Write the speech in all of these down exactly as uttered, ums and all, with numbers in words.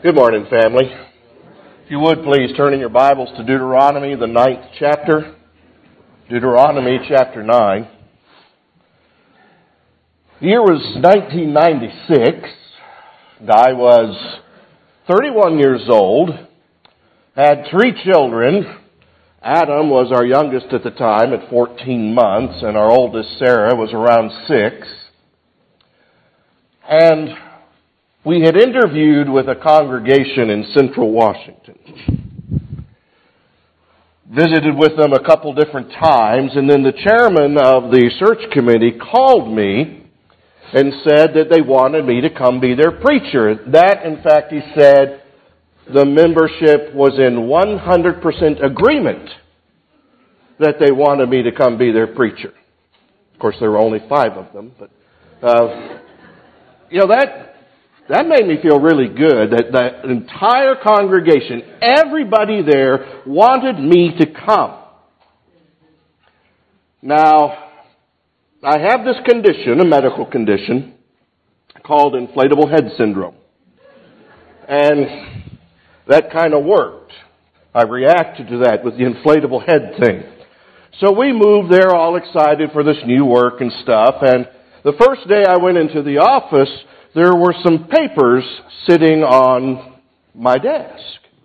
Good morning, family. If you would, please turn in your Bibles to Deuteronomy, the ninth chapter. Deuteronomy chapter nine. The year was nineteen ninety-six. I was thirty-one years old, had three children. Adam was our youngest at the time at fourteen months, and our oldest, Sarah, was around six. And we had interviewed with a congregation in Central Washington. Visited with them a couple different times, and then the chairman of the search committee called me and said that they wanted me to come be their preacher. That, in fact, he said, the membership was in one hundred percent agreement that they wanted me to come be their preacher. Of course, there were only five of them, but, uh, you know, that... That made me feel really good, that the entire congregation, everybody there wanted me to come. Now, I have this condition, a medical condition, called inflatable head syndrome. And that kind of worked. I reacted to that with the inflatable head thing. So we moved there all excited for this new work and stuff. And the first day I went into the office, there were some papers sitting on my desk.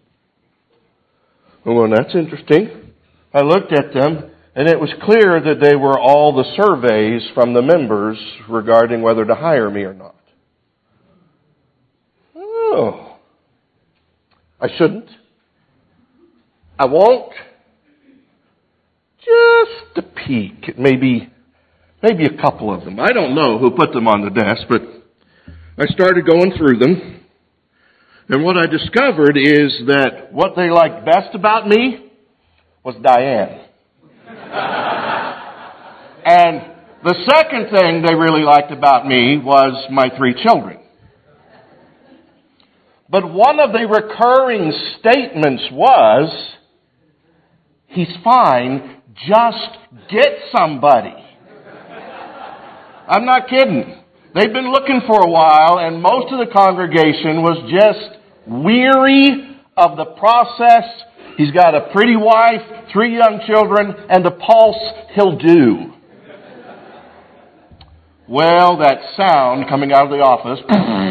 Well, that's interesting. I looked at them, and it was clear that they were all the surveys from the members regarding whether to hire me or not. Oh, I shouldn't. I won't. Just a peek at maybe, maybe a couple of them. I don't know who put them on the desk, but I started going through them, and what I discovered is that what they liked best about me was Diane. And the second thing they really liked about me was my three children. But one of the recurring statements was, he's fine, just get somebody. I'm not kidding. They'd been looking for a while, and most of the congregation was just weary of the process. He's got a pretty wife, three young children, and a pulse he'll do. Well, that sound coming out of the office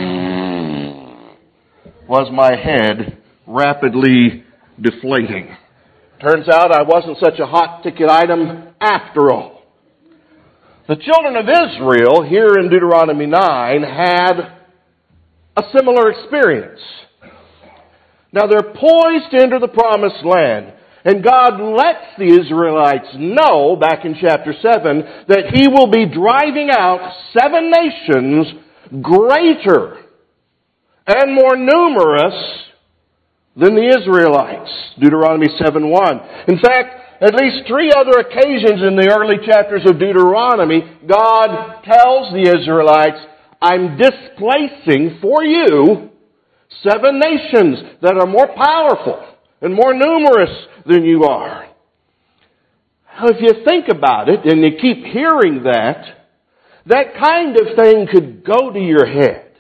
was my head rapidly deflating. Turns out I wasn't such a hot ticket item after all. The children of Israel, here in Deuteronomy nine, had a similar experience. Now they're poised to enter the promised land, and God lets the Israelites know, back in chapter seven, that He will be driving out seven nations greater and more numerous than the Israelites. Deuteronomy seven one. In fact, at least three other occasions in the early chapters of Deuteronomy, God tells the Israelites, I'm displacing for you seven nations that are more powerful and more numerous than you are. If you think about it, and you keep hearing that, that kind of thing could go to your head.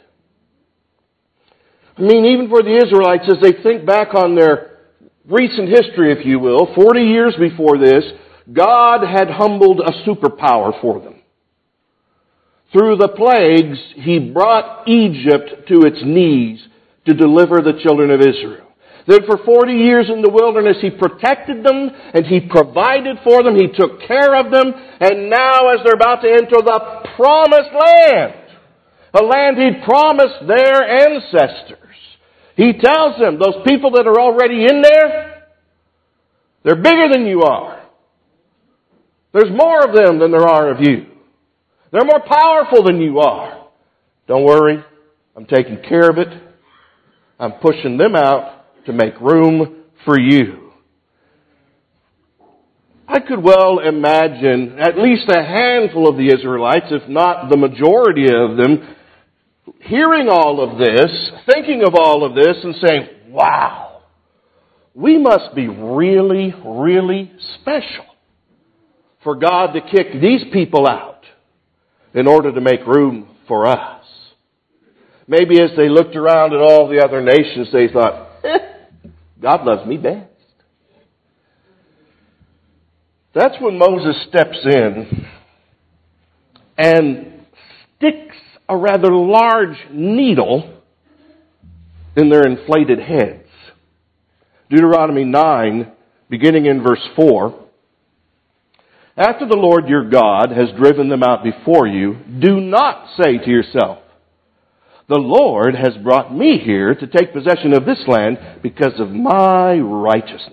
I mean, even for the Israelites, as they think back on their recent history, if you will, forty years before this, God had humbled a superpower for them. Through the plagues, He brought Egypt to its knees to deliver the children of Israel. Then for forty years in the wilderness, He protected them and He provided for them. He took care of them. And now as they're about to enter the promised land, a land He'd promised their ancestors, He tells them, those people that are already in there, they're bigger than you are. There's more of them than there are of you. They're more powerful than you are. Don't worry, I'm taking care of it. I'm pushing them out to make room for you. I could well imagine at least a handful of the Israelites, if not the majority of them, hearing all of this, thinking of all of this, and saying, wow, we must be really, really special for God to kick these people out in order to make room for us. Maybe as they looked around at all the other nations, they thought, eh, God loves me best. That's when Moses steps in and sticks a rather large needle in their inflated heads. Deuteronomy nine, beginning in verse four. After the Lord your God has driven them out before you, do not say to yourself, the Lord has brought me here to take possession of this land because of my righteousness.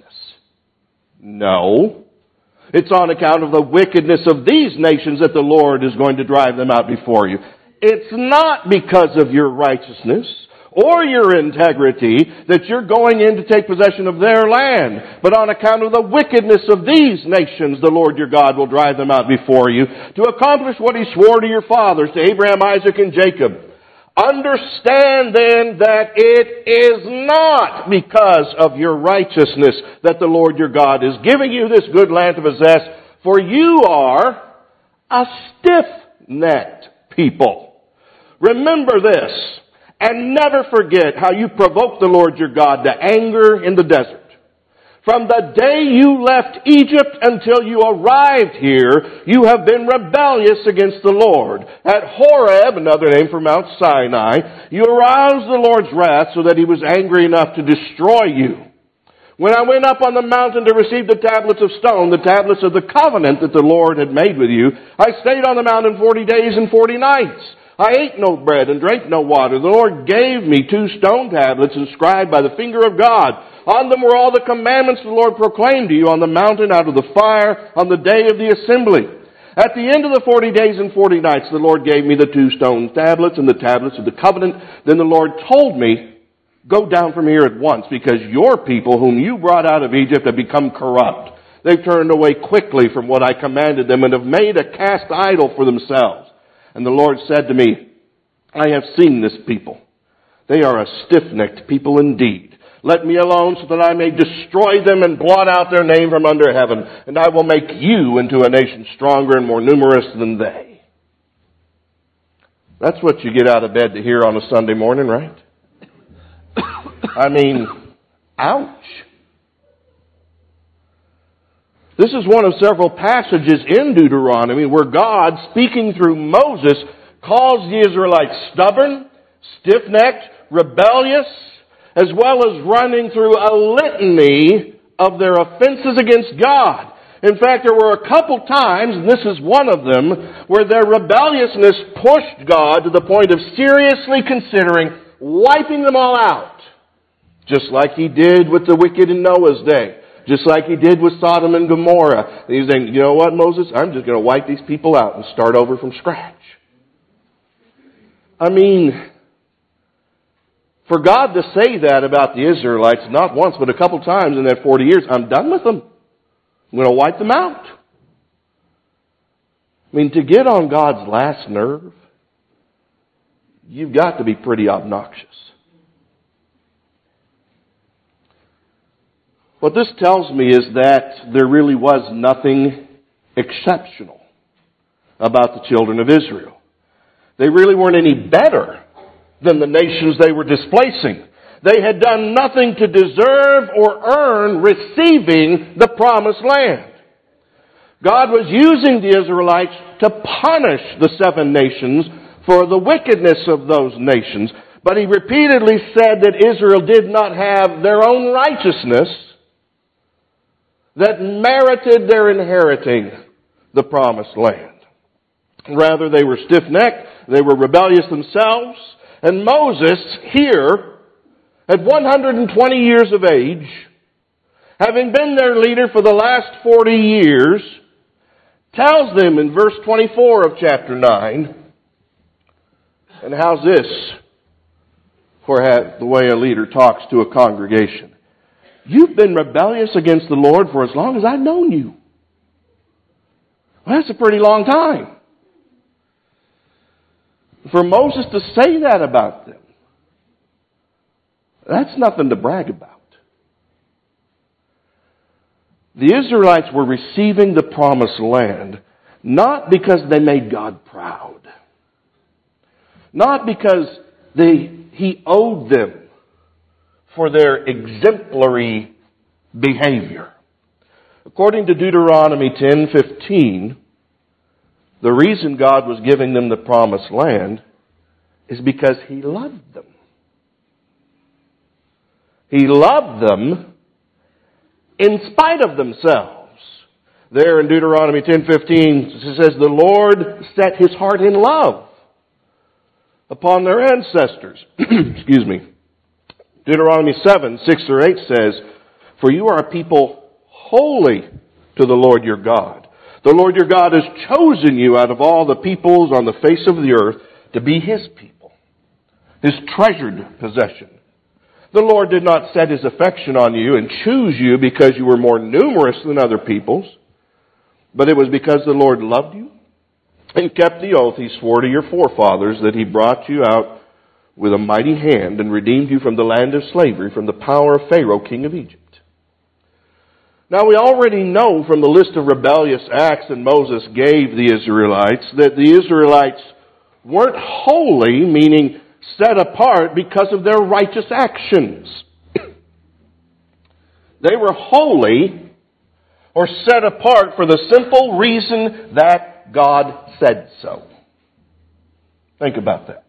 No. It's on account of the wickedness of these nations that the Lord is going to drive them out before you. It's not because of your righteousness or your integrity that you're going in to take possession of their land, but on account of the wickedness of these nations, the Lord your God will drive them out before you to accomplish what He swore to your fathers, to Abraham, Isaac, and Jacob. Understand then that it is not because of your righteousness that the Lord your God is giving you this good land to possess, for you are a stiff-necked people. Remember this, and never forget how you provoked the Lord your God to anger in the desert. From the day you left Egypt until you arrived here, you have been rebellious against the Lord. At Horeb, another name for Mount Sinai, you aroused the Lord's wrath so that He was angry enough to destroy you. When I went up on the mountain to receive the tablets of stone, the tablets of the covenant that the Lord had made with you, I stayed on the mountain forty days and forty nights. I ate no bread and drank no water. The Lord gave me two stone tablets inscribed by the finger of God. On them were all the commandments the Lord proclaimed to you on the mountain out of the fire on the day of the assembly. At the end of the forty days and forty nights, the Lord gave me the two stone tablets and the tablets of the covenant. Then the Lord told me, go down from here at once, because your people whom you brought out of Egypt have become corrupt. They've turned away quickly from what I commanded them and have made a cast idol for themselves. And the Lord said to me, I have seen this people. They are a stiff-necked people indeed. Let me alone so that I may destroy them and blot out their name from under heaven. And I will make you into a nation stronger and more numerous than they. That's what you get out of bed to hear on a Sunday morning, right? I mean, ouch. This is one of several passages in Deuteronomy where God, speaking through Moses, calls the Israelites stubborn, stiff-necked, rebellious, as well as running through a litany of their offenses against God. In fact, there were a couple times, and this is one of them, where their rebelliousness pushed God to the point of seriously considering wiping them all out, just like He did with the wicked in Noah's day. Just like He did with Sodom and Gomorrah. And He's saying, you know what, Moses? I'm just going to wipe these people out and start over from scratch. I mean, for God to say that about the Israelites, not once, but a couple times in that forty years, I'm done with them. I'm going to wipe them out. I mean, to get on God's last nerve, you've got to be pretty obnoxious. What this tells me is that there really was nothing exceptional about the children of Israel. They really weren't any better than the nations they were displacing. They had done nothing to deserve or earn receiving the promised land. God was using the Israelites to punish the seven nations for the wickedness of those nations. But He repeatedly said that Israel did not have their own righteousness that merited their inheriting the promised land. Rather, they were stiff-necked, they were rebellious themselves, and Moses here, at one hundred twenty years of age, having been their leader for the last forty years, tells them in verse twenty-four of chapter nine, and how's this for the way a leader talks to a congregation? You've been rebellious against the Lord for as long as I've known you. Well, that's a pretty long time. For Moses to say that about them, that's nothing to brag about. The Israelites were receiving the promised land not because they made God proud. Not because they, he owed them for their exemplary behavior. According to Deuteronomy ten fifteen, the reason God was giving them the promised land is because He loved them. He loved them in spite of themselves. There in Deuteronomy ten fifteen, it says, the Lord set His heart in love upon their ancestors. Excuse me. Deuteronomy seven, six or eight says, for you are a people holy to the Lord your God. The Lord your God has chosen you out of all the peoples on the face of the earth to be His people, His treasured possession. The Lord did not set His affection on you and choose you because you were more numerous than other peoples, but it was because the Lord loved you and kept the oath He swore to your forefathers that He brought you out with a mighty hand and redeemed you from the land of slavery, from the power of Pharaoh, king of Egypt. Now we already know from the list of rebellious acts that Moses gave the Israelites that the Israelites weren't holy, meaning set apart, because of their righteous actions. They were holy or set apart for the simple reason that God said so. Think about that.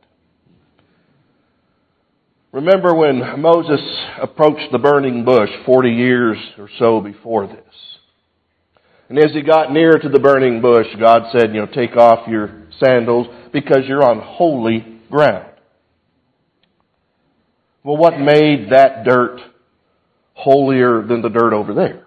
Remember when Moses approached the burning bush forty years or so before this. And as he got near to the burning bush, God said, you know, take off your sandals because you're on holy ground. Well, what made that dirt holier than the dirt over there?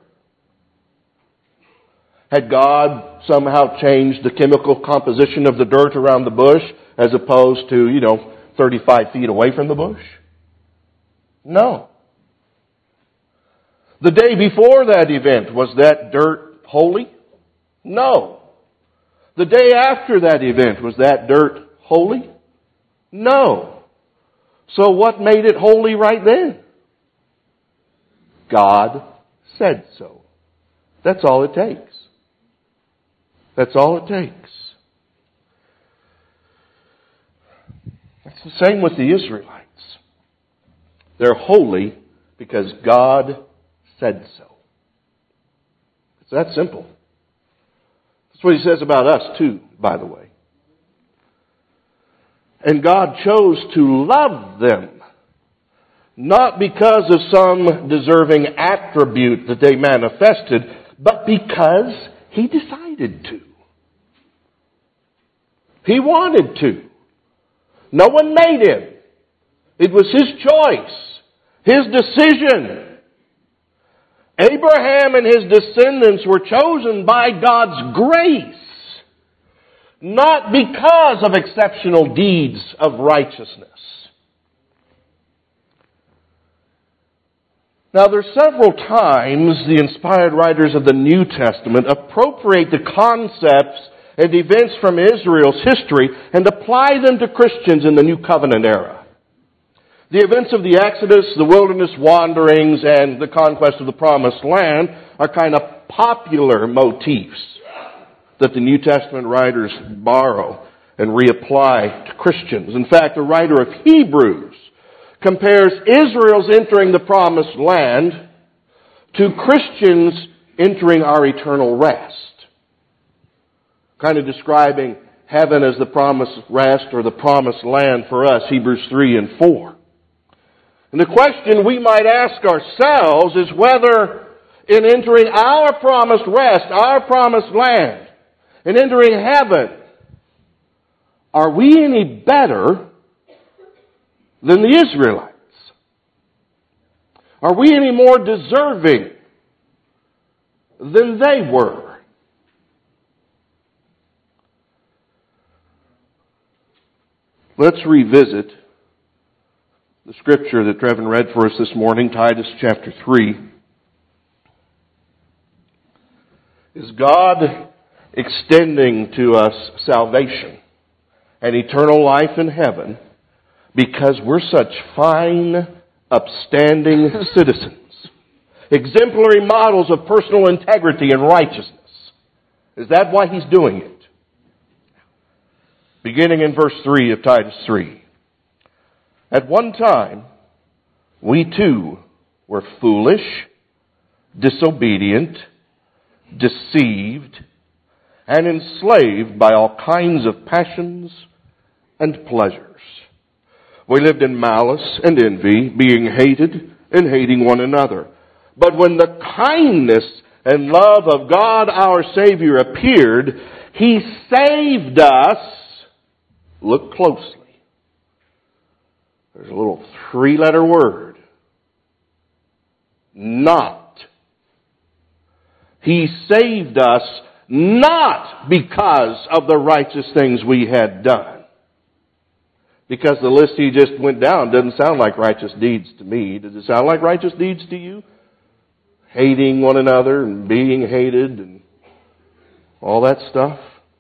Had God somehow changed the chemical composition of the dirt around the bush as opposed to, you know, thirty-five feet away from the bush? No. The day before that event, was that dirt holy? No. The day after that event, was that dirt holy? No. So what made it holy right then? God said so. That's all it takes. That's all it takes. It's the same with the Israelites. They're holy because God said so. It's that simple. That's what He says about us too, by the way. And God chose to love them, not because of some deserving attribute that they manifested, but because He decided to. He wanted to. No one made Him. It was His choice, His decision. Abraham and his descendants were chosen by God's grace, not because of exceptional deeds of righteousness. Now, there are several times the inspired writers of the New Testament appropriate the concepts and events from Israel's history and apply them to Christians in the New Covenant era. The events of the Exodus, the wilderness wanderings, and the conquest of the Promised Land are kind of popular motifs that the New Testament writers borrow and reapply to Christians. In fact, the writer of Hebrews compares Israel's entering the Promised Land to Christians entering our eternal rest, kind of describing heaven as the promised rest or the promised land for us, Hebrews three and four. And the question we might ask ourselves is whether in entering our promised rest, our promised land, in entering heaven, are we any better than the Israelites? Are we any more deserving than they were? Let's revisit the scripture that Trevin read for us this morning, Titus chapter three. Is God extending to us salvation and eternal life in heaven because we're such fine, upstanding citizens, exemplary models of personal integrity and righteousness? Is that why He's doing it? Beginning in verse three of Titus three. At one time, we too were foolish, disobedient, deceived, and enslaved by all kinds of passions and pleasures. We lived in malice and envy, being hated and hating one another. But when the kindness and love of God our Savior appeared, He saved us. Look closely. There's a little three-letter word. Not. He saved us not because of the righteous things we had done. Because the list he just went down doesn't sound like righteous deeds to me. Does it sound like righteous deeds to you? Hating one another and being hated and all that stuff.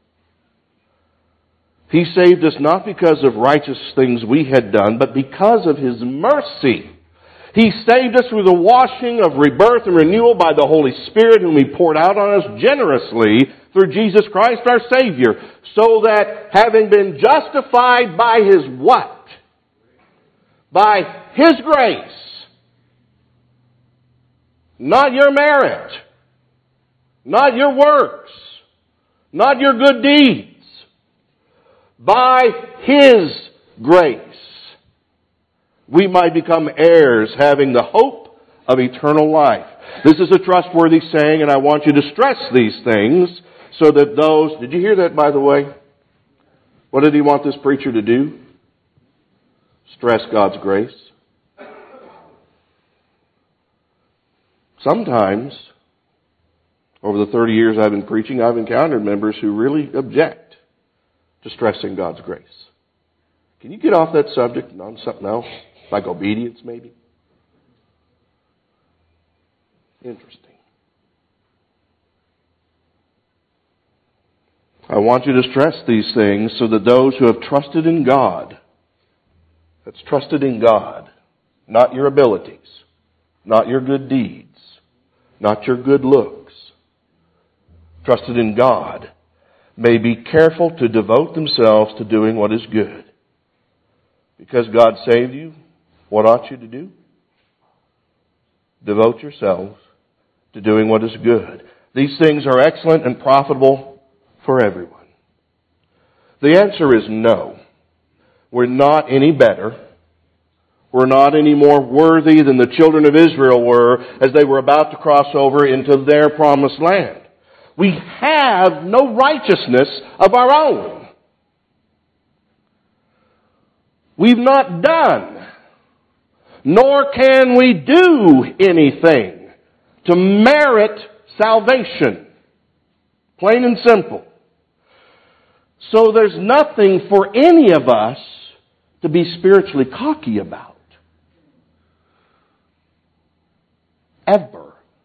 He saved us not because of righteous things we had done, but because of His mercy. He saved us through the washing of rebirth and renewal by the Holy Spirit, whom He poured out on us generously through Jesus Christ our Savior, so that having been justified by His what? By His grace. Not your merit. Not your works. Not your good deeds. By His grace, we might become heirs, having the hope of eternal life. This is a trustworthy saying, and I want you to stress these things so that those... Did you hear that, by the way? What did he want this preacher to do? Stress God's grace. Sometimes, over the thirty years I've been preaching, I've encountered members who really object to stressing God's grace. Can you get off that subject and on something else? Like obedience, maybe? Interesting. I want you to stress these things so that those who have trusted in God, that's trusted in God, not your abilities, not your good deeds, not your good looks, trusted in God, may be careful to devote themselves to doing what is good. Because God saved you, what ought you to do? Devote yourselves to doing what is good. These things are excellent and profitable for everyone. The answer is no. We're not any better. We're not any more worthy than the children of Israel were as they were about to cross over into their promised land. We have no righteousness of our own. We've not done, nor can we do anything to merit salvation. Plain and simple. So there's nothing for any of us to be spiritually cocky about. Ever.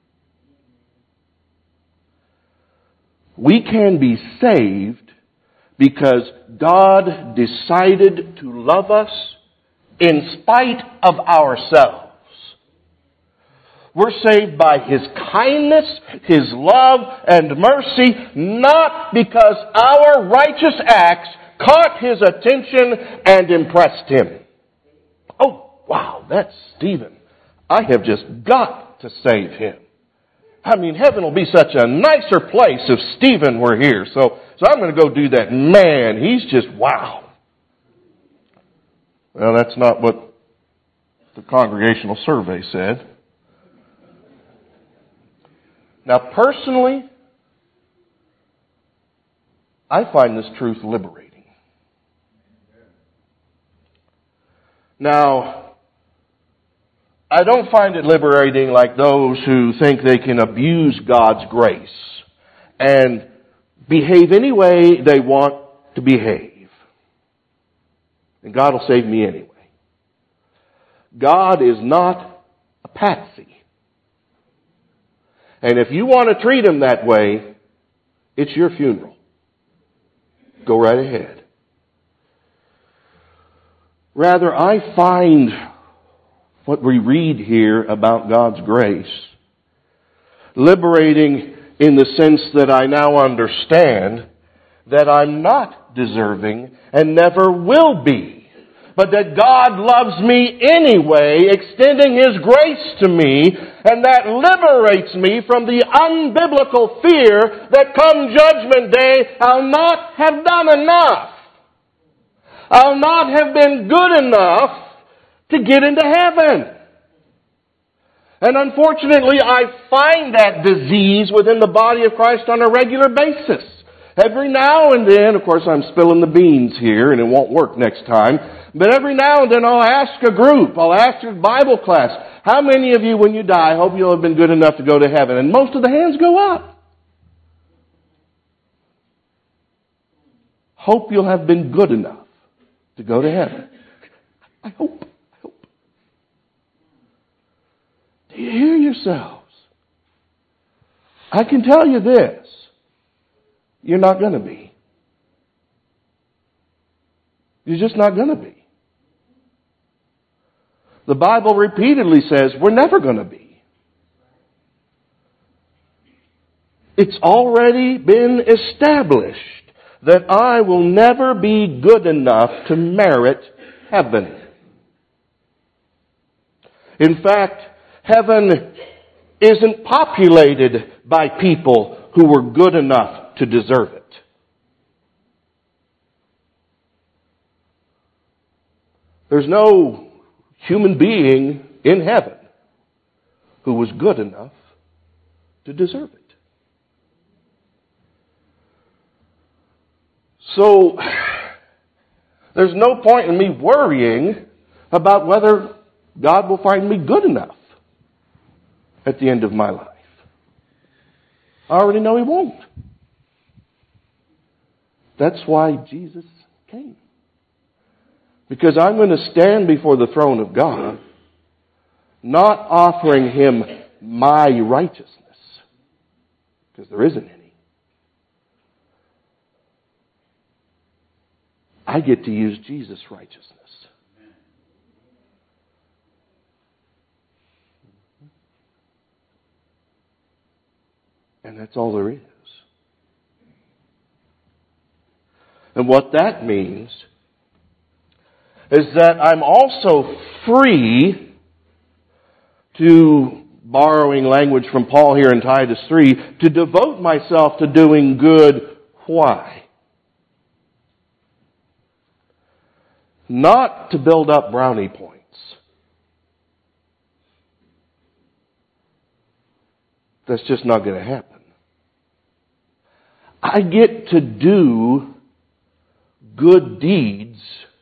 We can be saved because God decided to love us in spite of ourselves. We're saved by His kindness, His love, and mercy, not because our righteous acts caught His attention and impressed Him. Oh, wow, that's Stephen. I have just got to save him. I mean, heaven will be such a nicer place if Stephen were here. So, so I'm going to go do that. Man, he's just wow. Well, that's not what the congregational survey said. Now, personally, I find this truth liberating. Now, I don't find it liberating like those who think they can abuse God's grace and behave any way they want to behave. And God will save me anyway. God is not a patsy. And if you want to treat Him that way, it's your funeral. Go right ahead. Rather, I find what we read here about God's grace liberating in the sense that I now understand that I'm not deserving and never will be but that God loves me anyway, extending His grace to me, and that liberates me from the unbiblical fear that come Judgment Day, I'll not have done enough. I'll not have been good enough to get into heaven. And unfortunately, I find that disease within the body of Christ on a regular basis. Every now and then, of course I'm spilling the beans here and it won't work next time, but every now and then I'll ask a group, I'll ask a Bible class, how many of you when you die hope you'll have been good enough to go to heaven? And most of the hands go up. Hope you'll have been good enough to go to heaven. I hope. I hope. Do you hear yourselves? I can tell you this. You're not going to be. You're just not going to be. The Bible repeatedly says we're never going to be. It's already been established that I will never be good enough to merit heaven. In fact, heaven isn't populated by people who were good enough to deserve it. There's no human being in heaven who was good enough to deserve it. So, there's no point in me worrying about whether God will find me good enough at the end of my life. I already know He won't. That's why Jesus came. Because I'm going to stand before the throne of God, not offering Him my righteousness, because there isn't any. I get to use Jesus' righteousness. And that's all there is. And what that means is that I'm also free to, borrowing language from Paul here in Titus three, to devote myself to doing good. Why? Not to build up brownie points. That's just not going to happen. I get to do good deeds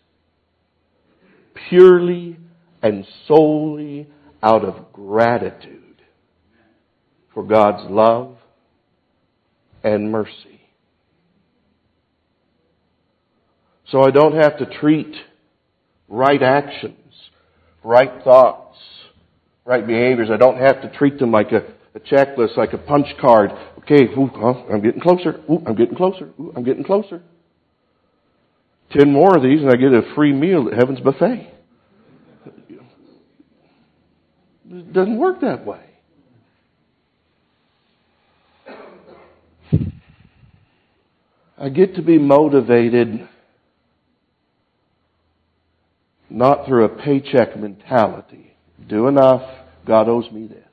purely and solely out of gratitude for God's love and mercy. So I don't have to treat right actions, right thoughts, right behaviors. I don't have to treat them like a, a checklist, like a punch card. Okay, ooh, oh, I'm getting closer. Ooh, I'm getting closer. Ooh, I'm getting closer. Ten more of these and I get a free meal at Heaven's Buffet. It doesn't work that way. I get to be motivated not through a paycheck mentality. Do enough, God owes me this.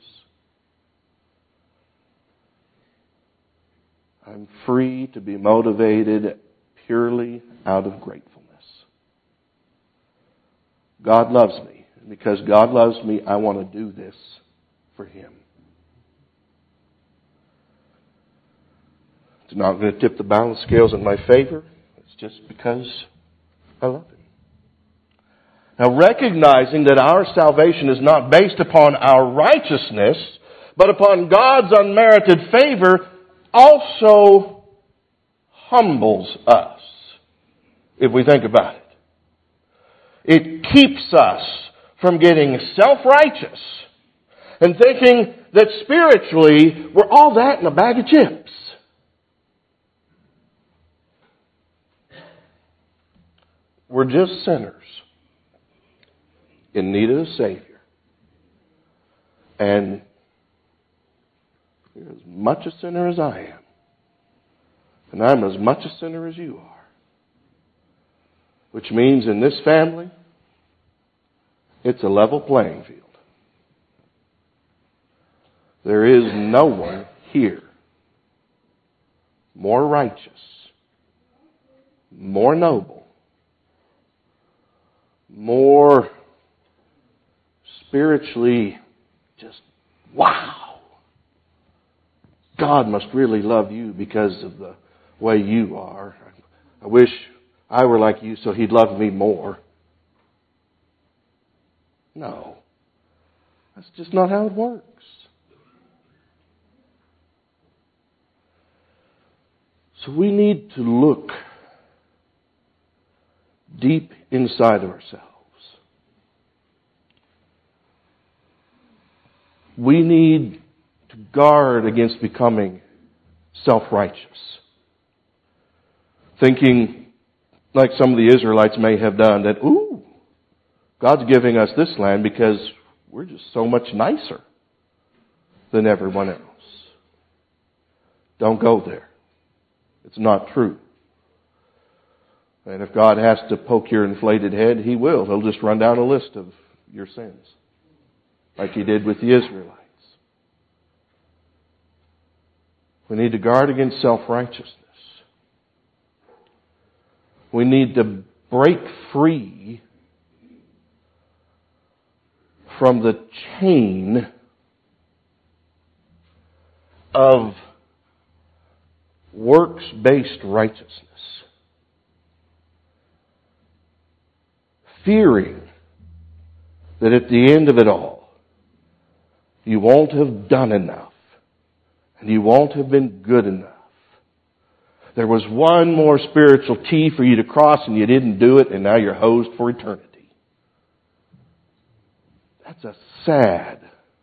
I'm free to be motivated purely out of gratefulness. God loves me. And because God loves me, I want to do this for Him. It's not going to tip the balance scales in my favor. It's just because I love Him. Now, recognizing that our salvation is not based upon our righteousness, but upon God's unmerited favor, also humbles us, if we think about it. It keeps us from getting self-righteous and thinking that spiritually we're all that in a bag of chips. We're just sinners in need of a Savior. And you're as much a sinner as I am. And I'm as much a sinner as you are. Which means in this family, It's a level playing field. There is no one here more righteous, more noble, more spiritually just wow. God must really love you because of the way you are. I wish I were like you so He'd love me more. No. That's just not how it works. So we need to look deep inside of ourselves. We need to guard against becoming self-righteous. Thinking, like some of the Israelites may have done, that, ooh, God's giving us this land because we're just so much nicer than everyone else. Don't go there. It's not true. And if God has to poke your inflated head, He will. He'll just run down a list of your sins, like He did with the Israelites. We need to guard against self-righteousness. We need to break free from the chain of works-based righteousness. Fearing that at the end of it all, you won't have done enough and you won't have been good enough. There was one more spiritual T for you to cross and you didn't do it, and now you're hosed for eternity. That's a sad,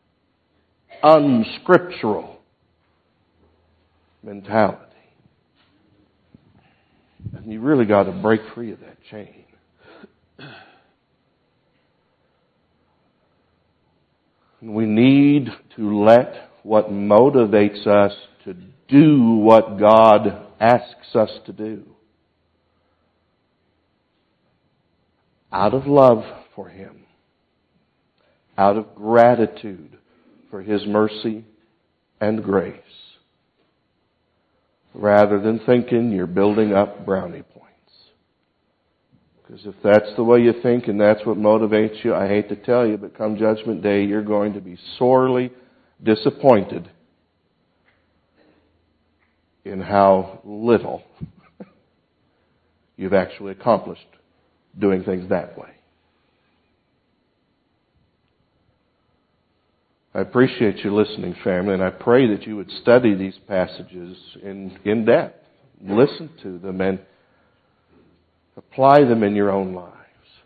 unscriptural mentality. And you really got to break free of that chain. We need to let what motivates us to do what God asks us to do, out of love for Him, out of gratitude for His mercy and grace, rather than thinking you're building up brownie points. Because if that's the way you think and that's what motivates you, I hate to tell you, but come Judgment Day, you're going to be sorely disappointed in how little you've actually accomplished doing things that way. I appreciate you listening, family, and I pray that you would study these passages in, in depth. Listen to them and apply them in your own lives.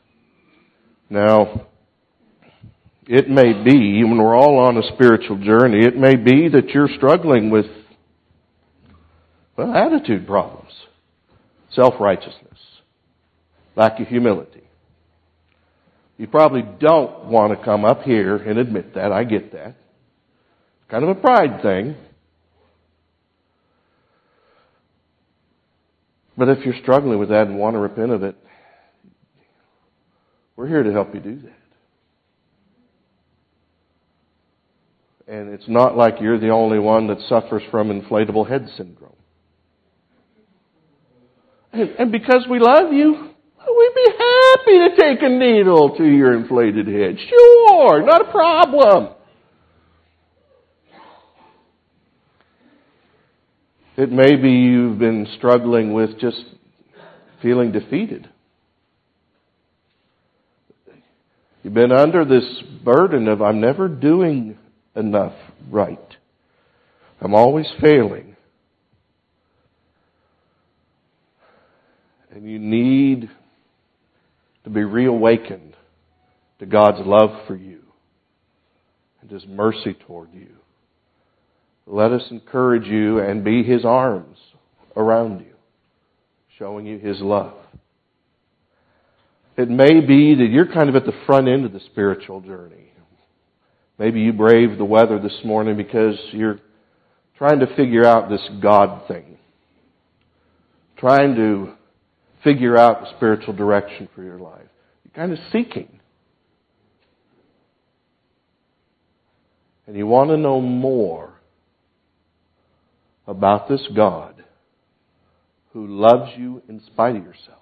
Now, it may be, when we're all on a spiritual journey, it may be that you're struggling with, well, attitude problems, self-righteousness, lack of humility. You probably don't want to come up here and admit that. I get that. It's kind of a pride thing. But if you're struggling with that and want to repent of it, we're here to help you do that. And it's not like you're the only one that suffers from inflatable head syndrome. And, and because we love you, we'd be happy to take a needle to your inflated head. Sure, not a problem. It may be you've been struggling with just feeling defeated. You've been under this burden of, I'm never doing enough right. I'm always failing. And you need to be reawakened to God's love for you and His mercy toward you. Let us encourage you and be His arms around you, showing you His love. It may be that you're kind of at the front end of the spiritual journey. Maybe you braved the weather this morning because you're trying to figure out this God thing. Trying to figure out the spiritual direction for your life. You're kind of seeking. and you want to know more about this God who loves you in spite of yourself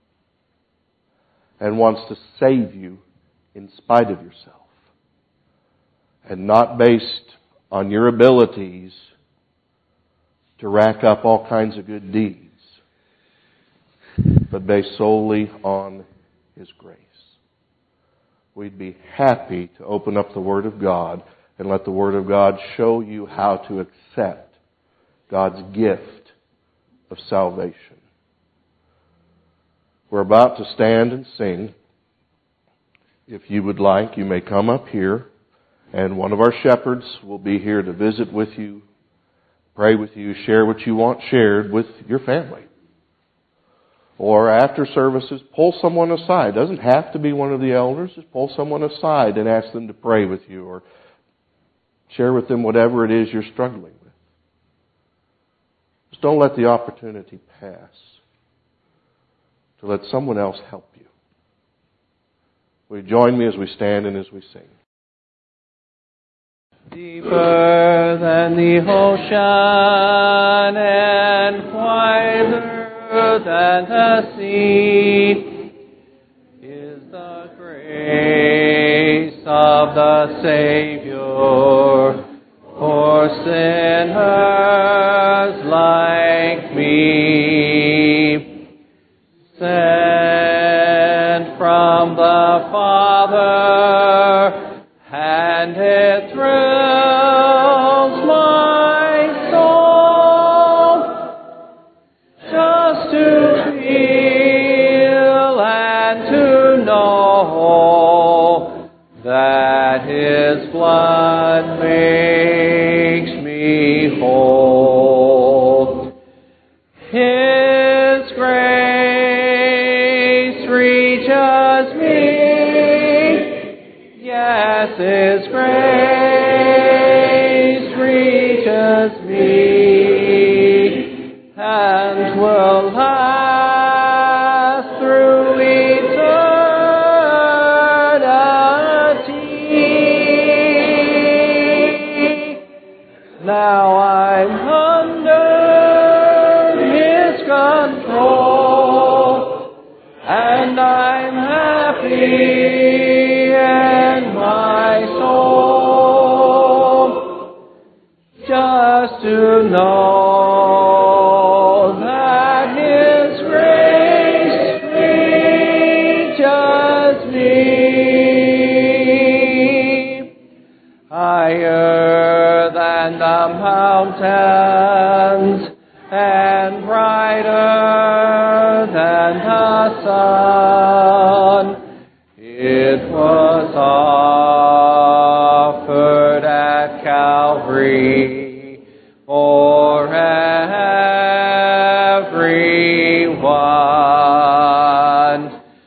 and wants to save you in spite of yourself, and not based on your abilities to rack up all kinds of good deeds, but based solely on His grace. We'd be happy to open up the Word of God and let the Word of God show you how to accept God's gift of salvation. We're about to stand and sing. If you would like, you may come up here, and one of our shepherds will be here to visit with you, pray with you, share what you want shared with your family. Or after services, pull someone aside. It doesn't have to be one of the elders. Just pull someone aside and ask them to pray with you, or share with them whatever it is you're struggling with. Just don't let the opportunity pass to let someone else help you. Will you join me as we stand and as we sing? Deeper than the ocean and wider than the sea is the grace of the Savior for sinners like me. Sent from the Father, and it thrills my soul just to feel and to know that His blood makes me whole. His grace reaches me. Yes, His grace reaches me and will last through eternity. Now I'm under His control, and I'm happy to know that His grace reaches me. Higher than the mountains and brighter than the sun, it was offered at Calvary for everyone.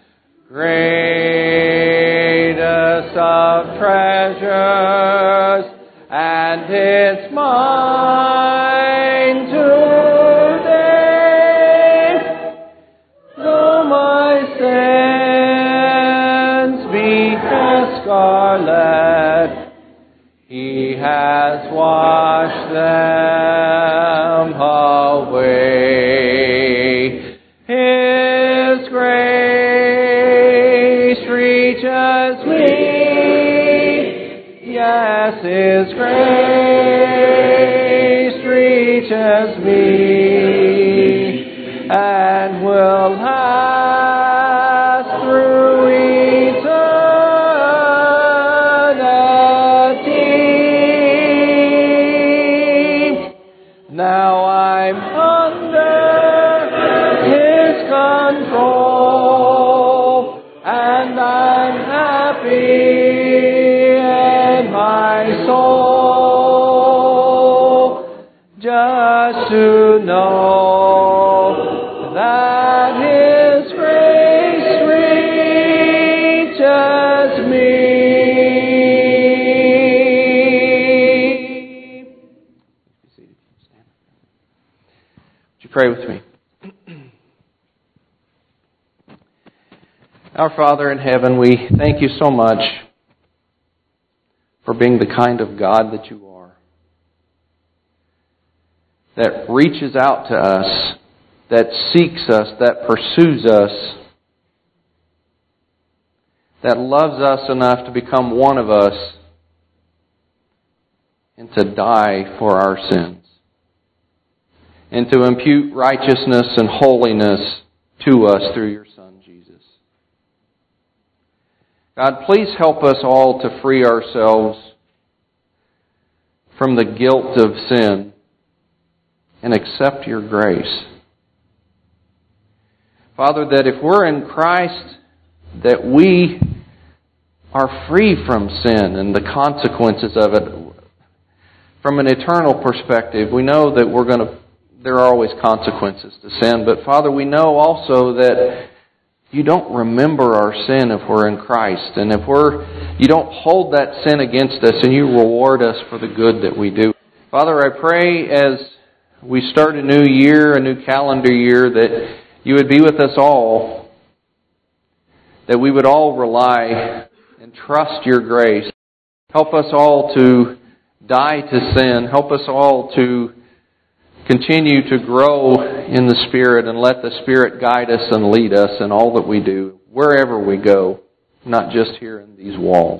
Greatest of treasures, and it's mine today. Though my sins be as scarlet, He has washed them away. His grace reaches me. Yes, His grace reaches me and will last through eternity. Now I'm under His control, and I'm happy in my soul, just to know that His grace reaches me. Pray with me. Our Father in heaven, we thank you so much for being the kind of God that you are, that reaches out to us, that seeks us, that pursues us, that loves us enough to become one of us and to die for our sins, and to impute righteousness and holiness to us through your Son, Jesus. God, please help us all to free ourselves from the guilt of sin and accept your grace. Father, that if we're in Christ, that we are free from sin and the consequences of it. From an eternal perspective, we know that we're going to, there are always consequences to sin, but Father, we know also that you don't remember our sin if we're in Christ, and if we're, you don't hold that sin against us, and you reward us for the good that we do. Father, I pray as we start a new year, a new calendar year, that you would be with us all, that we would all rely and trust your grace. Help us all to die to sin. Help us all to continue to grow in the Spirit and let the Spirit guide us and lead us in all that we do, wherever we go, not just here in these walls.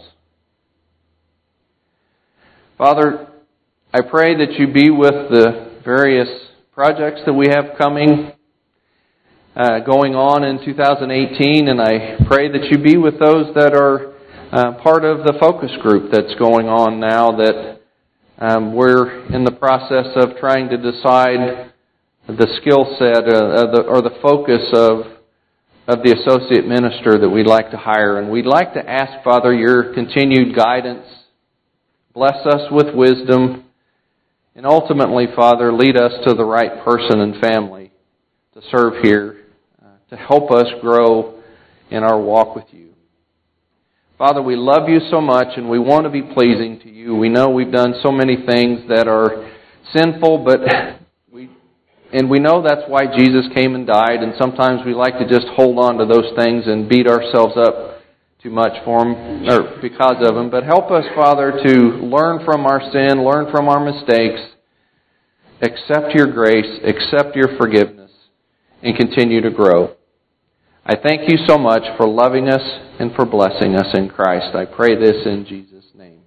Father, I pray that you be with the various projects that we have coming, uh, going on in two thousand eighteen, and I pray that you be with those that are uh, part of the focus group that's going on now, that Um, we're in the process of trying to decide the skill set uh, the, or the focus of of the associate minister that we'd like to hire. And we'd like to ask, Father, your continued guidance. Bless us with wisdom. And ultimately, Father, lead us to the right person and family to serve here, uh, to help us grow in our walk with you. Father, we love you so much and we want to be pleasing to you. We know we've done so many things that are sinful, but we and we know that's why Jesus came and died, and sometimes we like to just hold on to those things and beat ourselves up too much for them, or because of them. But help us, Father, to learn from our sin, learn from our mistakes, accept your grace, accept your forgiveness, and continue to grow. I thank you so much for loving us and for blessing us in Christ. I pray this in Jesus' name.